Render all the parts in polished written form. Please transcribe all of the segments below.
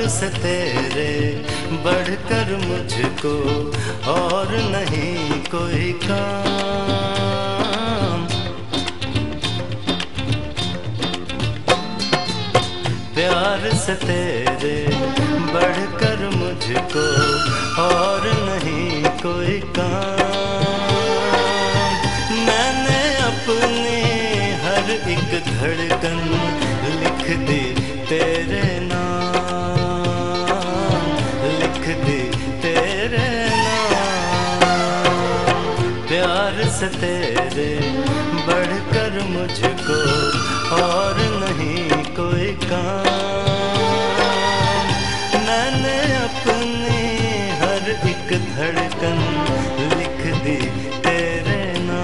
से तेरे बढ़कर मुझको और नहीं कोई काम। प्यार से तेरे बढ़कर मुझको और नहीं कोई काम। मैंने अपनी हर एक धड़कन लिख दी तेरे नाम, लिख दी तेरे नाम। प्यार से तेरे बढ़कर मुझको और नहीं कोई काम। मैंने अपनी हर एक धड़कन लिख दी तेरे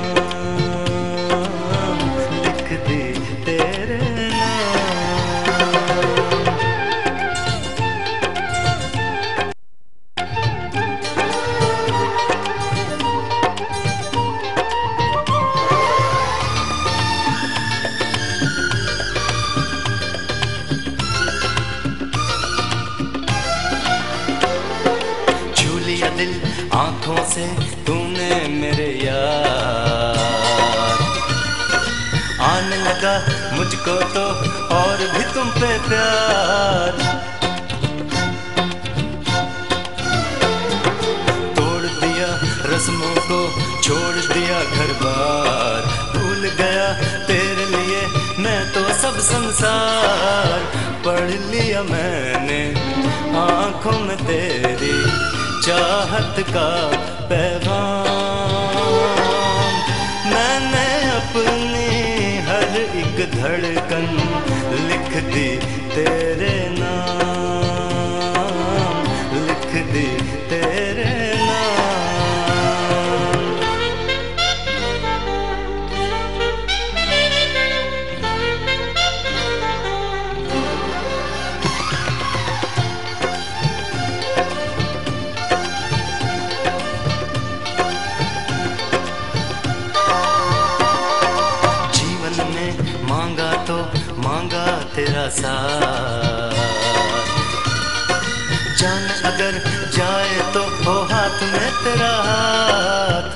नाम, लिख दी तेरे दिल आँखों से तूने मेरे यार। आने लगा मुझको तो और भी तुम पे प्यार। तोड़ दिया रस्मों को, छोड़ दिया घर बार। भूल गया तेरे लिए मैं तो सब संसार। पढ़ लिया मैंने आँखों में तेरी चाहत का पैगाम। मैंने अपनी हर एक धड़कन लिख दी तेरे नाम, लिख दी तेरे मांगा तो मांगा तेरा साथ। जान अगर जाए तो हो हाथ में तेरा हाथ।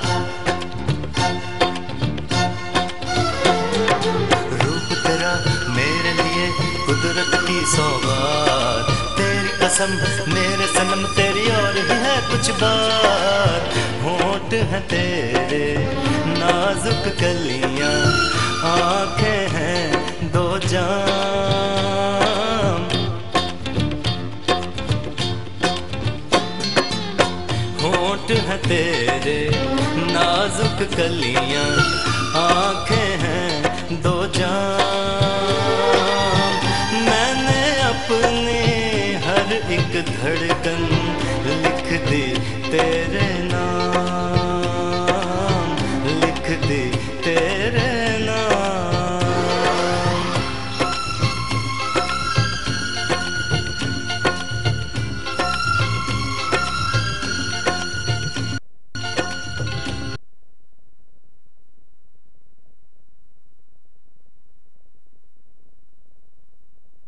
रूप तेरा मेरे लिए कुदरत की सौगात। तेरी कसम मेरे सनम तेरी और ही है कुछ बात। होंठ है तेरे नाजुक कलियां, आँखें हैं दो जाम। होंठ है तेरे नाजुक कलियां, आँखें हैं दो जाम। मैंने अपनी हर एक धड़कन लिख दी तेरे